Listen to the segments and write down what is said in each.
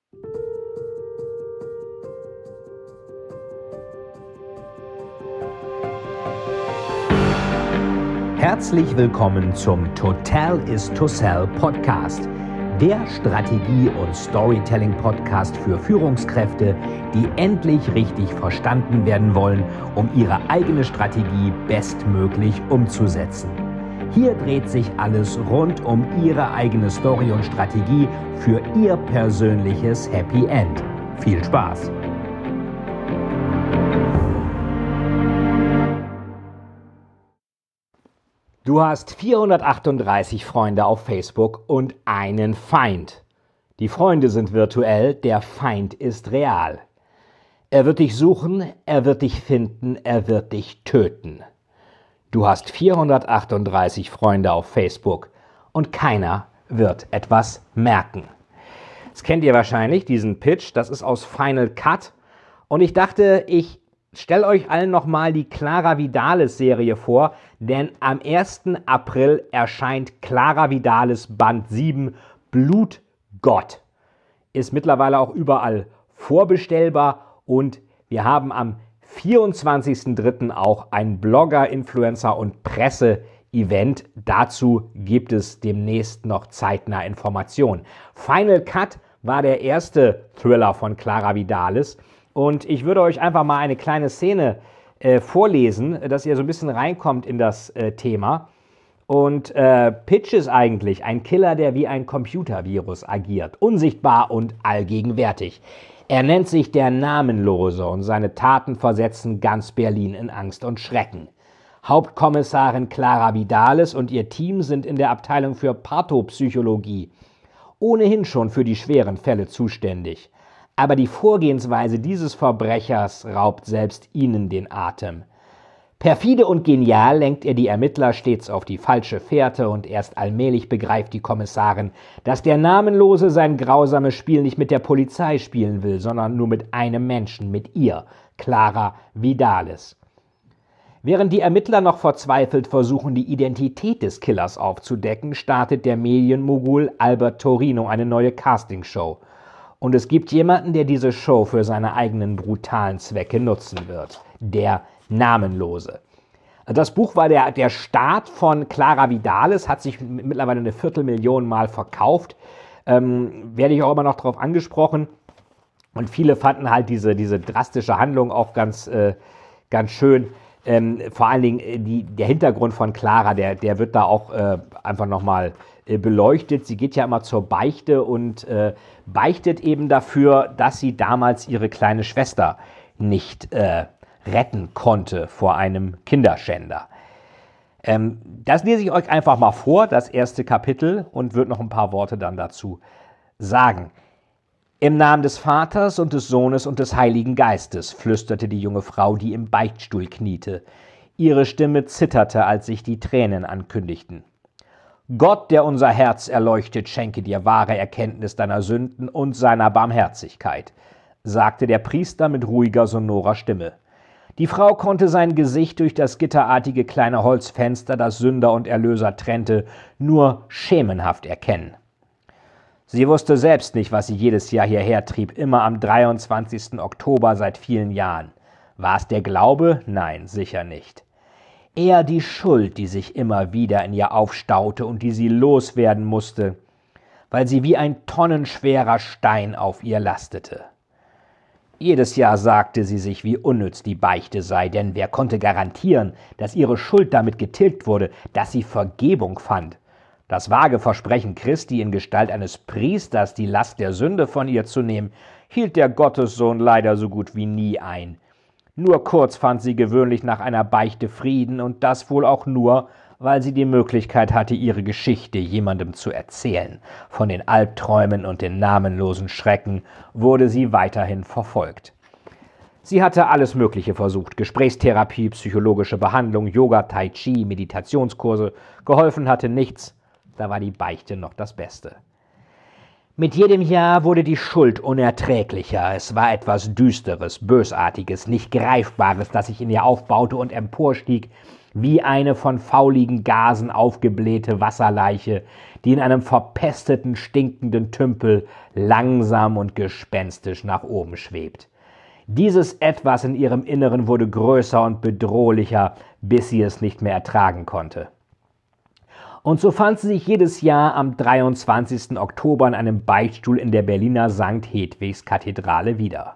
Herzlich willkommen zum Total is to Sell Podcast, der Strategie- und Storytelling-Podcast für Führungskräfte, die endlich richtig verstanden werden wollen, um ihre eigene Strategie bestmöglich umzusetzen. Hier dreht sich alles rund um Ihre eigene Story und Strategie für Ihr persönliches Happy End. Viel Spaß! Du hast 438 Freunde auf Facebook und einen Feind. Die Freunde sind virtuell, der Feind ist real. Er wird dich suchen, er wird dich finden, er wird dich töten. Du hast 438 Freunde auf Facebook und keiner wird etwas merken. Das kennt ihr wahrscheinlich, diesen Pitch, das ist aus Final Cut. Und ich dachte, ich stelle euch allen nochmal die Clara Vidalis Serie vor, denn am 1. April erscheint Clara Vidalis Band 7 Blutgott. Ist mittlerweile auch überall vorbestellbar und wir haben am 24.03. auch ein Blogger, Influencer und Presse-Event. Dazu gibt es demnächst noch zeitnah Informationen. Final Cut war der erste Thriller von Clara Vidalis. Und ich würde euch einfach mal eine kleine Szene vorlesen, dass ihr so ein bisschen reinkommt in das Thema. Und Pitch ist eigentlich ein Killer, der wie ein Computervirus agiert, unsichtbar und allgegenwärtig. Er nennt sich der Namenlose und seine Taten versetzen ganz Berlin in Angst und Schrecken. Hauptkommissarin Clara Vidalis und ihr Team sind in der Abteilung für Pathopsychologie ohnehin schon für die schweren Fälle zuständig. Aber die Vorgehensweise dieses Verbrechers raubt selbst ihnen den Atem. Perfide und genial lenkt er die Ermittler stets auf die falsche Fährte und erst allmählich begreift die Kommissarin, dass der Namenlose sein grausames Spiel nicht mit der Polizei spielen will, sondern nur mit einem Menschen, mit ihr, Clara Vidalis. Während die Ermittler noch verzweifelt versuchen, die Identität des Killers aufzudecken, startet der Medienmogul Albert Torino eine neue Castingshow. Und es gibt jemanden, der diese Show für seine eigenen brutalen Zwecke nutzen wird. Der Namenlose. Das Buch war der Start von Clara Vidalis, hat sich mittlerweile eine 250.000 Mal verkauft. Werde ich auch immer noch darauf angesprochen. Und viele fanden halt diese drastische Handlung auch ganz schön. Vor allen Dingen der Hintergrund von Clara, der wird da auch einfach nochmal beleuchtet. Sie geht ja immer zur Beichte und beichtet eben dafür, dass sie damals ihre kleine Schwester nicht retten konnte vor einem Kinderschänder. Das lese ich euch einfach mal vor, das erste Kapitel, und würde noch ein paar Worte dann dazu sagen. Im Namen des Vaters und des Sohnes und des Heiligen Geistes, flüsterte die junge Frau, die im Beichtstuhl kniete. Ihre Stimme zitterte, als sich die Tränen ankündigten. Gott, der unser Herz erleuchtet, schenke dir wahre Erkenntnis deiner Sünden und seiner Barmherzigkeit, sagte der Priester mit ruhiger, sonorer Stimme. Die Frau konnte sein Gesicht durch das gitterartige kleine Holzfenster, das Sünder und Erlöser trennte, nur schemenhaft erkennen. Sie wusste selbst nicht, was sie jedes Jahr hierher trieb, immer am 23. Oktober seit vielen Jahren. War es der Glaube? Nein, sicher nicht. Eher die Schuld, die sich immer wieder in ihr aufstaute und die sie loswerden musste, weil sie wie ein tonnenschwerer Stein auf ihr lastete. Jedes Jahr sagte sie sich, wie unnütz die Beichte sei, denn wer konnte garantieren, dass ihre Schuld damit getilgt wurde, dass sie Vergebung fand? Das vage Versprechen Christi in Gestalt eines Priesters, die Last der Sünde von ihr zu nehmen, hielt der Gottessohn leider so gut wie nie ein. Nur kurz fand sie gewöhnlich nach einer Beichte Frieden, und das wohl auch nur, weil sie die Möglichkeit hatte, ihre Geschichte jemandem zu erzählen. Von den Albträumen und den namenlosen Schrecken wurde sie weiterhin verfolgt. Sie hatte alles Mögliche versucht: Gesprächstherapie, psychologische Behandlung, Yoga, Tai Chi, Meditationskurse. Geholfen hatte nichts. Da war die Beichte noch das Beste. Mit jedem Jahr wurde die Schuld unerträglicher. Es war etwas Düsteres, Bösartiges, nicht Greifbares, das sich in ihr aufbaute und emporstieg, wie eine von fauligen Gasen aufgeblähte Wasserleiche, die in einem verpesteten, stinkenden Tümpel langsam und gespenstisch nach oben schwebt. Dieses Etwas in ihrem Inneren wurde größer und bedrohlicher, bis sie es nicht mehr ertragen konnte. Und so fand sie sich jedes Jahr am 23. Oktober in einem Beichtstuhl in der Berliner St. Hedwigs Kathedrale wieder.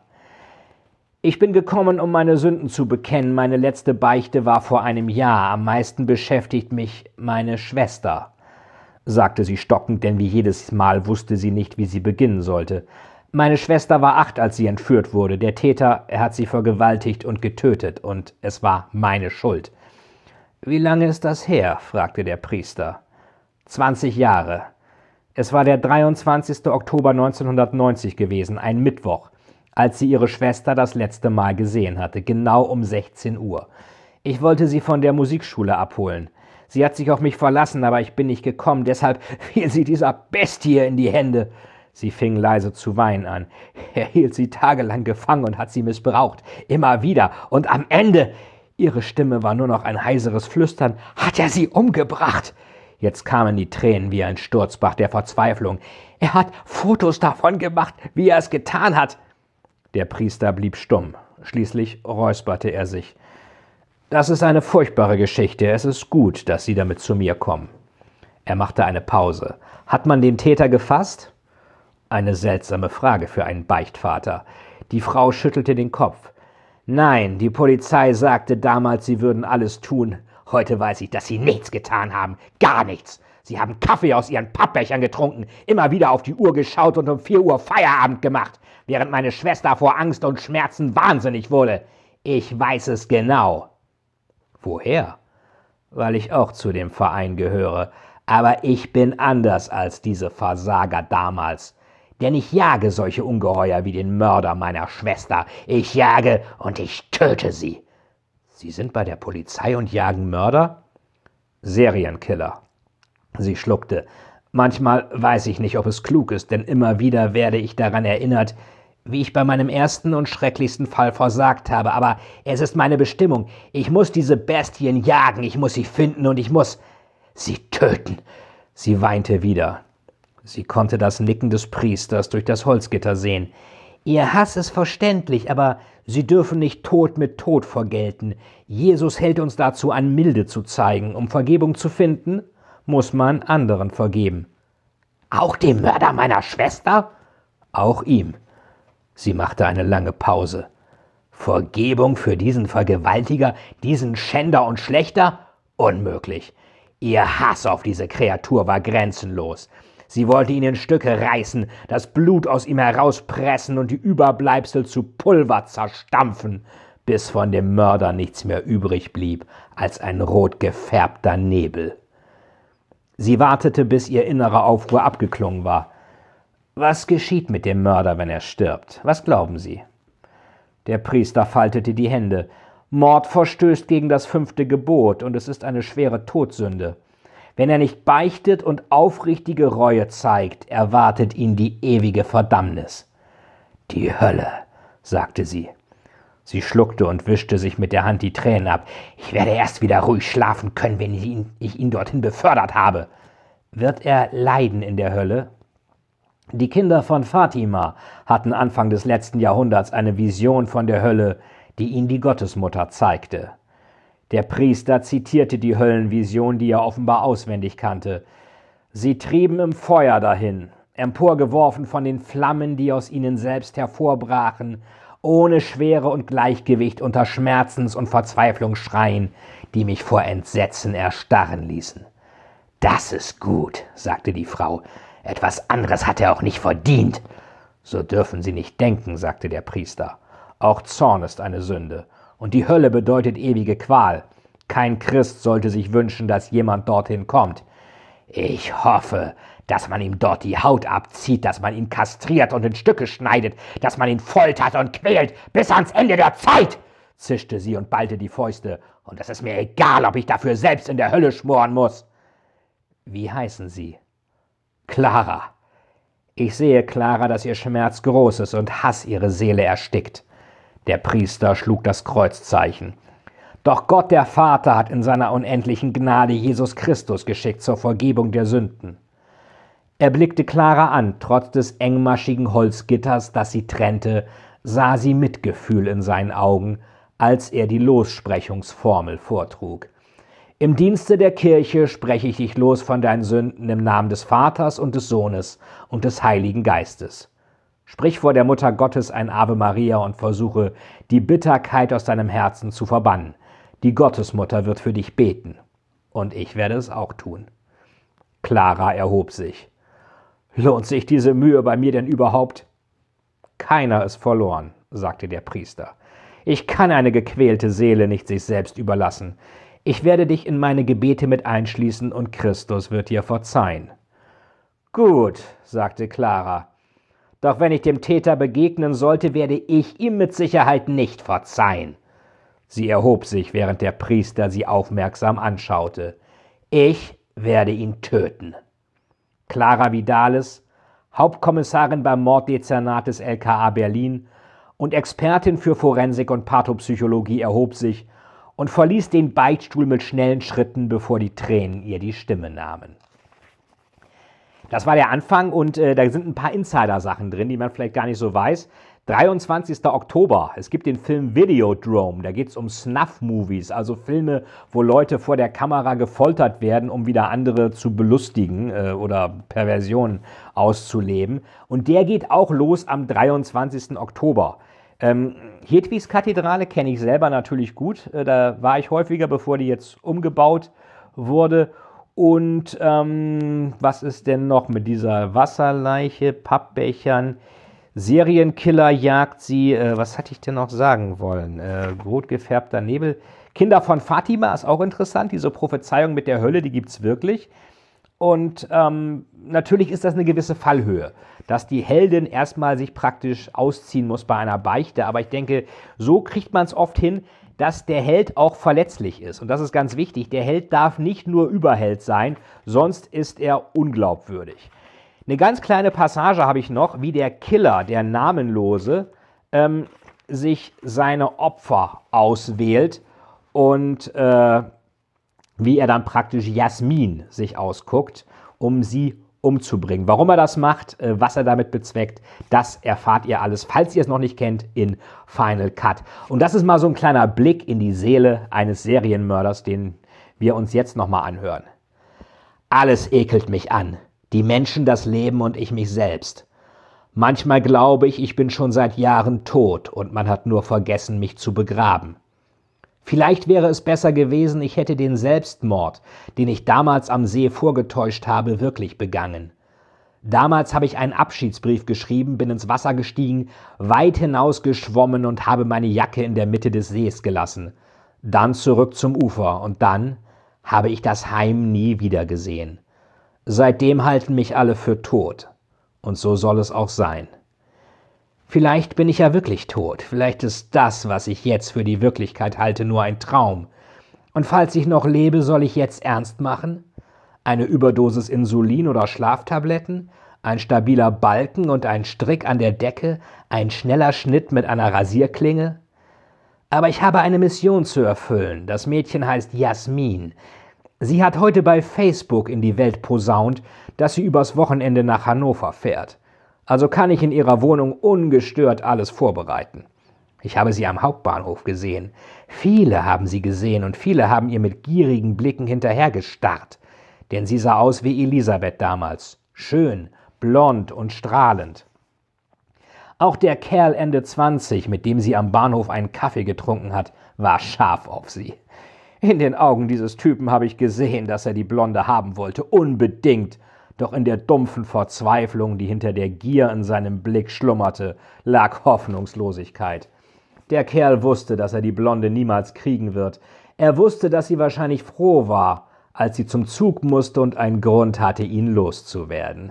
»Ich bin gekommen, um meine Sünden zu bekennen. Meine letzte Beichte war vor einem Jahr. Am meisten beschäftigt mich meine Schwester«, sagte sie stockend, denn wie jedes Mal wusste sie nicht, wie sie beginnen sollte. »Meine Schwester war 8, als sie entführt wurde. Der Täter, er hat sie vergewaltigt und getötet, und es war meine Schuld.« »Wie lange ist das her?« fragte der Priester. 20 Jahre. Es war der 23. Oktober 1990 gewesen, ein Mittwoch, als sie ihre Schwester das letzte Mal gesehen hatte, genau um 16 Uhr. Ich wollte sie von der Musikschule abholen. Sie hat sich auf mich verlassen, aber ich bin nicht gekommen, deshalb fiel sie dieser Bestie in die Hände. Sie fing leise zu weinen an. Er hielt sie tagelang gefangen und hat sie missbraucht, immer wieder, und am Ende... Ihre Stimme war nur noch ein heiseres Flüstern. »Hat er sie umgebracht?« Jetzt kamen die Tränen wie ein Sturzbach der Verzweiflung. »Er hat Fotos davon gemacht, wie er es getan hat.« Der Priester blieb stumm. Schließlich räusperte er sich. »Das ist eine furchtbare Geschichte. Es ist gut, dass Sie damit zu mir kommen.« Er machte eine Pause. »Hat man den Täter gefasst?« Eine seltsame Frage für einen Beichtvater. Die Frau schüttelte den Kopf. »Nein, die Polizei sagte damals, sie würden alles tun. Heute weiß ich, dass sie nichts getan haben. Gar nichts. Sie haben Kaffee aus ihren Pappbechern getrunken, immer wieder auf die Uhr geschaut und um 4 Uhr Feierabend gemacht, während meine Schwester vor Angst und Schmerzen wahnsinnig wurde. Ich weiß es genau.« »Woher?« »Weil ich auch zu dem Verein gehöre. Aber ich bin anders als diese Versager damals. Denn ich jage solche Ungeheuer wie den Mörder meiner Schwester. Ich jage und ich töte sie.« »Sie sind bei der Polizei und jagen Mörder?« »Serienkiller.« Sie schluckte. »Manchmal weiß ich nicht, ob es klug ist, denn immer wieder werde ich daran erinnert, wie ich bei meinem ersten und schrecklichsten Fall versagt habe. Aber es ist meine Bestimmung. Ich muss diese Bestien jagen, ich muss sie finden und ich muss sie töten.« Sie weinte wieder. Sie konnte das Nicken des Priesters durch das Holzgitter sehen. »Ihr Hass ist verständlich, aber Sie dürfen nicht Tod mit Tod vergelten. Jesus hält uns dazu an, Milde zu zeigen. Um Vergebung zu finden, muss man anderen vergeben.« »Auch dem Mörder meiner Schwester?« »Auch ihm.« Sie machte eine lange Pause. »Vergebung für diesen Vergewaltiger, diesen Schänder und Schlächter? Unmöglich. Ihr Hass auf diese Kreatur war grenzenlos. Sie wollte ihn in Stücke reißen, das Blut aus ihm herauspressen und die Überbleibsel zu Pulver zerstampfen, bis von dem Mörder nichts mehr übrig blieb als ein rot gefärbter Nebel. Sie wartete, bis ihr innerer Aufruhr abgeklungen war. »Was geschieht mit dem Mörder, wenn er stirbt? Was glauben Sie?« Der Priester faltete die Hände. »Mord verstößt gegen das 5. Gebot, und es ist eine schwere Todsünde. Wenn er nicht beichtet und aufrichtige Reue zeigt, erwartet ihn die ewige Verdammnis.« »Die Hölle«, sagte sie. Sie schluckte und wischte sich mit der Hand die Tränen ab. »Ich werde erst wieder ruhig schlafen können, wenn ich ihn dorthin befördert habe.« »Wird er leiden in der Hölle?« Die Kinder von Fatima hatten Anfang des letzten Jahrhunderts eine Vision von der Hölle, die ihnen die Gottesmutter zeigte. Der Priester zitierte die Höllenvision, die er offenbar auswendig kannte. »Sie trieben im Feuer dahin, emporgeworfen von den Flammen, die aus ihnen selbst hervorbrachen, ohne Schwere und Gleichgewicht unter Schmerzens- und Verzweiflungsschreien, die mich vor Entsetzen erstarren ließen.« »Das ist gut«, sagte die Frau. »Etwas anderes hat er auch nicht verdient.« »So dürfen Sie nicht denken«, sagte der Priester. »Auch Zorn ist eine Sünde. Und die Hölle bedeutet ewige Qual. Kein Christ sollte sich wünschen, dass jemand dorthin kommt. Ich hoffe, dass man ihm dort die Haut abzieht, dass man ihn kastriert und in Stücke schneidet, dass man ihn foltert und quält bis ans Ende der Zeit«, zischte sie und ballte die Fäuste. »Und es ist mir egal, ob ich dafür selbst in der Hölle schmoren muss.« »Wie heißen Sie?« »Clara. Ich sehe, Clara, dass Ihr Schmerz groß ist und Hass Ihre Seele erstickt.« Der Priester schlug das Kreuzzeichen. Doch Gott der Vater hat in seiner unendlichen Gnade Jesus Christus geschickt zur Vergebung der Sünden. Er blickte Clara an, trotz des engmaschigen Holzgitters, das sie trennte, sah sie Mitgefühl in seinen Augen, als er die Lossprechungsformel vortrug. Im Dienste der Kirche spreche ich dich los von deinen Sünden im Namen des Vaters und des Sohnes und des Heiligen Geistes. Sprich vor der Mutter Gottes ein Ave Maria und versuche, die Bitterkeit aus deinem Herzen zu verbannen. Die Gottesmutter wird für dich beten. Und ich werde es auch tun. Clara erhob sich. Lohnt sich diese Mühe bei mir denn überhaupt? Keiner ist verloren, sagte der Priester. Ich kann eine gequälte Seele nicht sich selbst überlassen. Ich werde dich in meine Gebete mit einschließen und Christus wird dir verzeihen. Gut, sagte Clara. Doch wenn ich dem Täter begegnen sollte, werde ich ihm mit Sicherheit nicht verzeihen. Sie erhob sich, während der Priester sie aufmerksam anschaute. Ich werde ihn töten. Clara Vidales, Hauptkommissarin beim Morddezernat des LKA Berlin und Expertin für Forensik und Pathopsychologie, erhob sich und verließ den Beichtstuhl mit schnellen Schritten, bevor die Tränen ihr die Stimme nahmen. Das war der Anfang und da sind ein paar Insider-Sachen drin, die man vielleicht gar nicht so weiß. 23. Oktober, es gibt den Film Videodrome, da geht es um Snuff-Movies, also Filme, wo Leute vor der Kamera gefoltert werden, um wieder andere zu belustigen oder Perversionen auszuleben. Und der geht auch los am 23. Oktober. Hedwigs Kathedrale kenne ich selber natürlich gut, da war ich häufiger, bevor die jetzt umgebaut wurde. Und was ist denn noch mit dieser Wasserleiche, Pappbechern? Serienkiller jagt sie, was hatte ich denn noch sagen wollen? Rot gefärbter Nebel. Kinder von Fatima ist auch interessant, diese Prophezeiung mit der Hölle, die gibt es wirklich. Und natürlich ist das eine gewisse Fallhöhe, dass die Heldin erstmal sich praktisch ausziehen muss bei einer Beichte. Aber ich denke, so kriegt man es oft hin, dass der Held auch verletzlich ist. Und das ist ganz wichtig. Der Held darf nicht nur Überheld sein, sonst ist er unglaubwürdig. Eine ganz kleine Passage habe ich noch, wie der Killer, der Namenlose, sich seine Opfer auswählt und wie er dann praktisch Jasmin sich ausguckt, um sie umzubringen. Warum er das macht, was er damit bezweckt, das erfahrt ihr alles, falls ihr es noch nicht kennt, in Final Cut. Und das ist mal so ein kleiner Blick in die Seele eines Serienmörders, den wir uns jetzt nochmal anhören. Alles ekelt mich an. Die Menschen, das Leben und ich mich selbst. Manchmal glaube ich, ich bin schon seit Jahren tot und man hat nur vergessen, mich zu begraben. Vielleicht wäre es besser gewesen, ich hätte den Selbstmord, den ich damals am See vorgetäuscht habe, wirklich begangen. Damals habe ich einen Abschiedsbrief geschrieben, bin ins Wasser gestiegen, weit hinaus geschwommen und habe meine Jacke in der Mitte des Sees gelassen. Dann zurück zum Ufer und dann habe ich das Heim nie wieder gesehen. Seitdem halten mich alle für tot. Und so soll es auch sein. Vielleicht bin ich ja wirklich tot. Vielleicht ist das, was ich jetzt für die Wirklichkeit halte, nur ein Traum. Und falls ich noch lebe, soll ich jetzt ernst machen? Eine Überdosis Insulin oder Schlaftabletten? Ein stabiler Balken und ein Strick an der Decke? Ein schneller Schnitt mit einer Rasierklinge? Aber ich habe eine Mission zu erfüllen. Das Mädchen heißt Jasmin. Sie hat heute bei Facebook in die Welt posaunt, dass sie übers Wochenende nach Hannover fährt. Also kann ich in ihrer Wohnung ungestört alles vorbereiten. Ich habe sie am Hauptbahnhof gesehen. Viele haben sie gesehen und viele haben ihr mit gierigen Blicken hinterhergestarrt. Denn sie sah aus wie Elisabeth damals. Schön, blond und strahlend. Auch der Kerl Ende 20, mit dem sie am Bahnhof einen Kaffee getrunken hat, war scharf auf sie. In den Augen dieses Typen habe ich gesehen, dass er die Blonde haben wollte, unbedingt. Doch in der dumpfen Verzweiflung, die hinter der Gier in seinem Blick schlummerte, lag Hoffnungslosigkeit. Der Kerl wusste, dass er die Blonde niemals kriegen wird. Er wusste, dass sie wahrscheinlich froh war, als sie zum Zug musste und einen Grund hatte, ihn loszuwerden.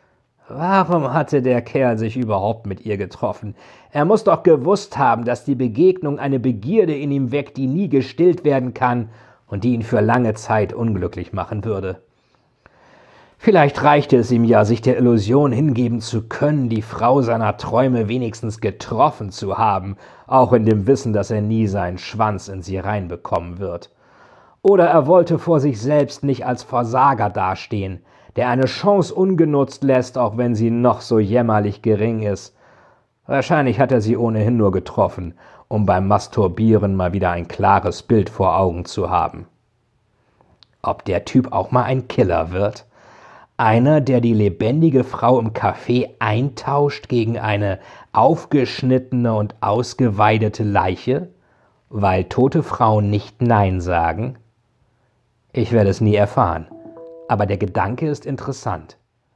Warum hatte der Kerl sich überhaupt mit ihr getroffen? Er muss doch gewusst haben, dass die Begegnung eine Begierde in ihm weckt, die nie gestillt werden kann und die ihn für lange Zeit unglücklich machen würde. Vielleicht reichte es ihm ja, sich der Illusion hingeben zu können, die Frau seiner Träume wenigstens getroffen zu haben, auch in dem Wissen, dass er nie seinen Schwanz in sie reinbekommen wird. Oder er wollte vor sich selbst nicht als Versager dastehen, der eine Chance ungenutzt lässt, auch wenn sie noch so jämmerlich gering ist. Wahrscheinlich hat er sie ohnehin nur getroffen, um beim Masturbieren mal wieder ein klares Bild vor Augen zu haben. Ob der Typ auch mal ein Killer wird? Einer, der die lebendige Frau im Café eintauscht gegen eine aufgeschnittene und ausgeweidete Leiche, weil tote Frauen nicht Nein sagen? Ich werde es nie erfahren, aber der Gedanke ist interessant.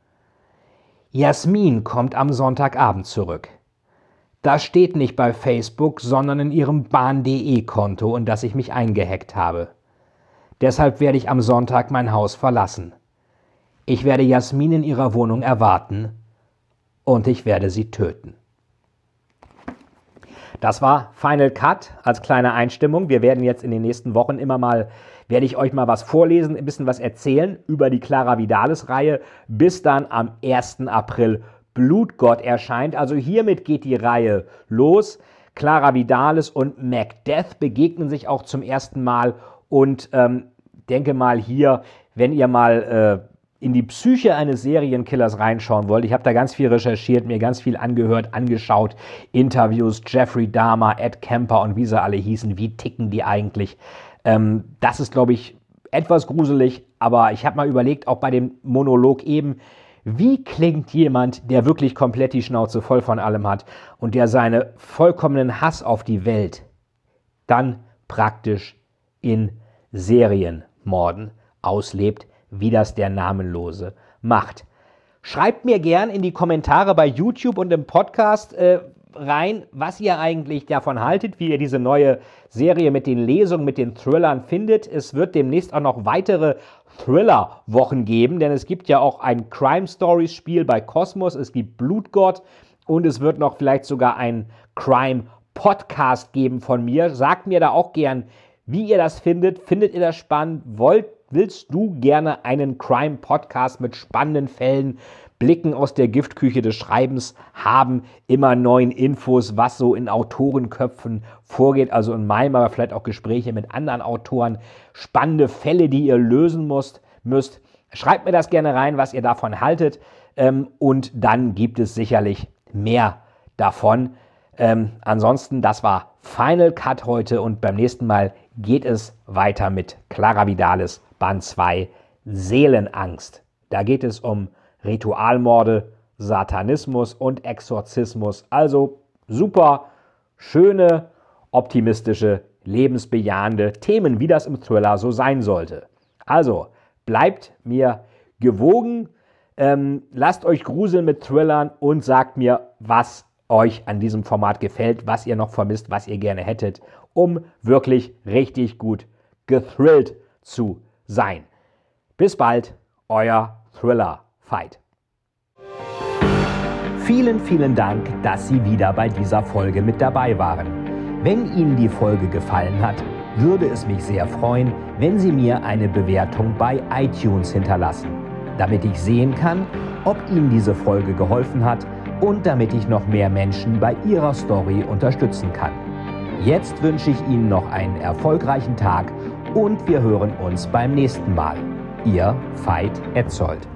Jasmin kommt am Sonntagabend zurück. Das steht nicht bei Facebook, sondern in ihrem Bahn.de-Konto, in das ich mich eingehackt habe. Deshalb werde ich am Sonntag mein Haus verlassen. Ich werde Jasmin in ihrer Wohnung erwarten und ich werde sie töten. Das war Final Cut als kleine Einstimmung. Wir werden jetzt in den nächsten Wochen werde ich euch mal was vorlesen, ein bisschen was erzählen über die Clara Vidalis-Reihe, bis dann am 1. April Blutgott erscheint. Also hiermit geht die Reihe los. Clara Vidalis und Macbeth begegnen sich auch zum ersten Mal und denke mal hier, wenn ihr mal in die Psyche eines Serienkillers reinschauen wollt. Ich habe da ganz viel recherchiert, mir ganz viel angehört, angeschaut, Interviews, Jeffrey Dahmer, Ed Kemper und wie sie alle hießen, wie ticken die eigentlich. Das ist, glaube ich, etwas gruselig, aber ich habe mal überlegt, auch bei dem Monolog eben, wie klingt jemand, der wirklich komplett die Schnauze voll von allem hat und der seinen vollkommenen Hass auf die Welt dann praktisch in Serienmorden auslebt, wie das der Namenlose macht. Schreibt mir gern in die Kommentare bei YouTube und im Podcast rein, was ihr eigentlich davon haltet, wie ihr diese neue Serie mit den Lesungen, mit den Thrillern findet. Es wird demnächst auch noch weitere Thriller-Wochen geben, denn es gibt ja auch ein Crime-Stories-Spiel bei Kosmos, es gibt Blutgott und es wird noch vielleicht sogar ein Crime-Podcast geben von mir. Sagt mir da auch gern, wie ihr das findet. Findet ihr das spannend? Willst du gerne einen Crime-Podcast mit spannenden Fällen, Blicken aus der Giftküche des Schreibens haben, immer neuen Infos, was so in Autorenköpfen vorgeht, also in meinem, aber vielleicht auch Gespräche mit anderen Autoren, spannende Fälle, die ihr lösen müsst. Schreibt mir das gerne rein, was ihr davon haltet, und dann gibt es sicherlich mehr davon. Ansonsten, das war Final Cut heute und beim nächsten Mal geht es weiter mit Clara Vidalis, Band 2, Seelenangst. Da geht es um Ritualmorde, Satanismus und Exorzismus. Also super schöne, optimistische, lebensbejahende Themen, wie das im Thriller so sein sollte. Also bleibt mir gewogen, lasst euch gruseln mit Thrillern und sagt mir, was euch an diesem Format gefällt, was ihr noch vermisst, was ihr gerne hättet, um wirklich richtig gut gethrillt zu sein. Bis bald, euer Thriller-Fight. Vielen, vielen Dank, dass Sie wieder bei dieser Folge mit dabei waren. Wenn Ihnen die Folge gefallen hat, würde es mich sehr freuen, wenn Sie mir eine Bewertung bei iTunes hinterlassen, damit ich sehen kann, ob Ihnen diese Folge geholfen hat und damit ich noch mehr Menschen bei ihrer Story unterstützen kann. Jetzt wünsche ich Ihnen noch einen erfolgreichen Tag und wir hören uns beim nächsten Mal. Ihr Veit Etzold.